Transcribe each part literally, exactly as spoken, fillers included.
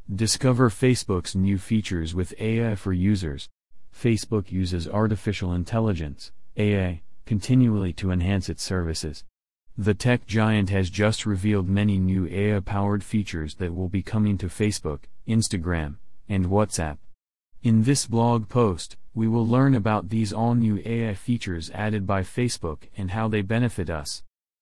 Discover Facebook's new features with A I for users. Facebook uses artificial intelligence, A I, continually to enhance its services. The tech giant has just revealed many new A I-powered features that will be coming to Facebook, Instagram, and WhatsApp. In this blog post, we will learn about these all-new A I features added by Facebook and how they benefit us.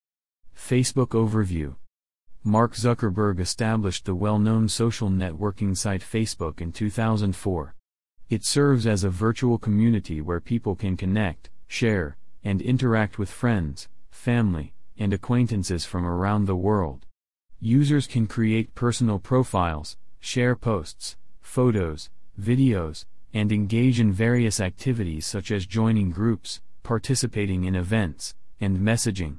Facebook Overview. Mark Zuckerberg established the well-known social networking site Facebook in two thousand four. It serves as a virtual community where people can connect, share, and interact with friends, family, and acquaintances from around the world. Users can create personal profiles, share posts, photos, videos, and engage in various activities such as joining groups, participating in events, and messaging.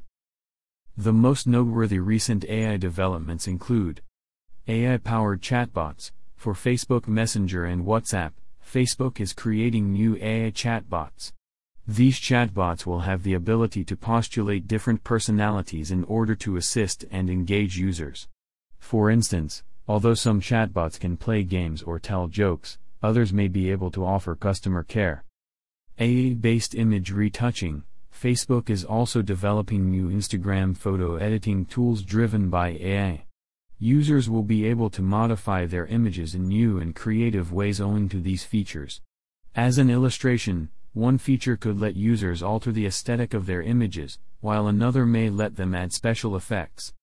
The most noteworthy recent A I developments include A I-powered chatbots. For Facebook Messenger and WhatsApp, Facebook is creating new A I chatbots. These chatbots will have the ability to postulate different personalities in order to assist and engage users. For instance, although some chatbots can play games or tell jokes, others may be able to offer customer care. A I-based image retouching. Facebook is also developing new Instagram photo editing tools driven by A I. Users will be able to modify their images in new and creative ways owing to these features. As an illustration, one feature could let users alter the aesthetic of their images, while another may let them add special effects.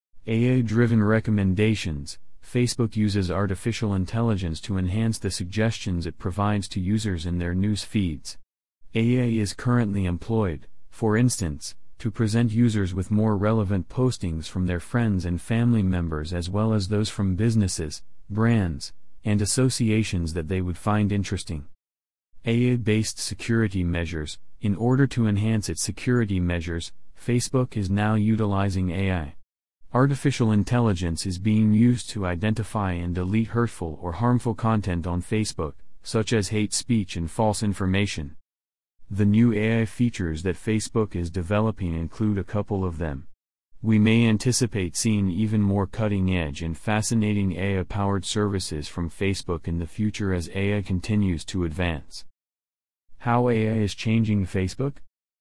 A I-driven recommendations. Facebook uses artificial intelligence to enhance the suggestions it provides to users in their news feeds. A I is currently employed, for instance, to present users with more relevant postings from their friends and family members as well as those from businesses, brands, and associations that they would find interesting. A I-based security measures. In order to enhance its security measures, Facebook is now utilizing A I. Artificial intelligence is being used to identify and delete hurtful or harmful content on Facebook, such as hate speech and false information. The new A I features that Facebook is developing include a couple of them. We may anticipate seeing even more cutting-edge and fascinating A I-powered services from Facebook in the future as A I continues to advance. How A I is changing Facebook?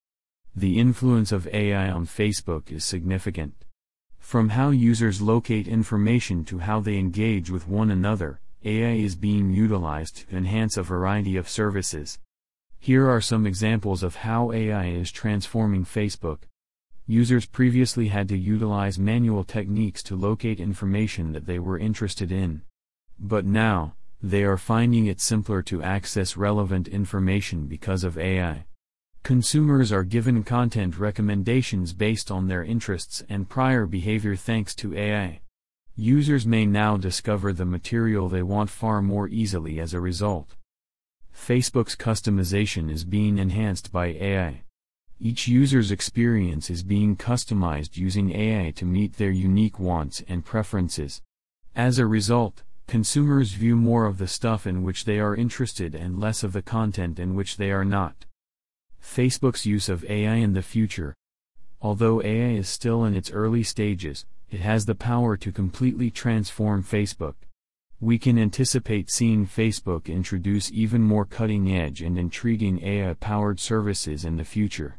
The influence of A I on Facebook is significant. From how users locate information to how they engage with one another, A I is being utilized to enhance a variety of services. Here are some examples of how A I is transforming Facebook. Users previously had to utilize manual techniques to locate information that they were interested in. But now, they are finding it simpler to access relevant information because of A I. Consumers are given content recommendations based on their interests and prior behavior thanks to A I. Users may now discover the material they want far more easily as a result. Facebook's customization is being enhanced by A I. Each user's experience is being customized using A I to meet their unique wants and preferences. As a result, consumers view more of the stuff in which they are interested and less of the content in which they are not. Facebook's use of A I in the future. Although A I is still in its early stages, it has the power to completely transform Facebook. We can anticipate seeing Facebook introduce even more cutting-edge and intriguing A I-powered services in the future.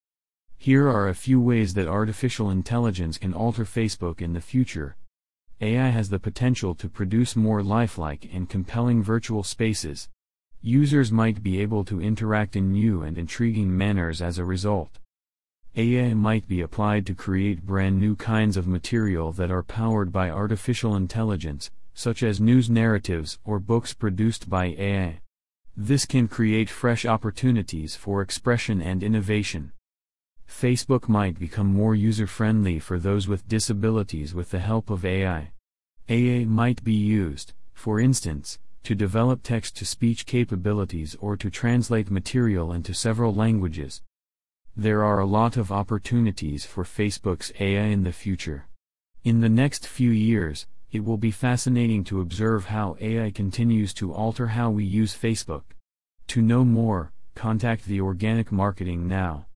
Here are a few ways that artificial intelligence can alter Facebook in the future. A I has the potential to produce more lifelike and compelling virtual spaces. Users might be able to interact in new and intriguing manners as a result. A I might be applied to create brand new kinds of material that are powered by artificial intelligence, such as news narratives or books produced by A I. This can create fresh opportunities for expression and innovation. Facebook might become more user-friendly for those with disabilities with the help of A I. A I might be used, for instance, to develop text-to-speech capabilities or to translate material into several languages. There are a lot of opportunities for Facebook's A I in the future. In the next few years, it will be fascinating to observe how A I continues to alter how we use Facebook. To know more, contact the Organic Marketing now.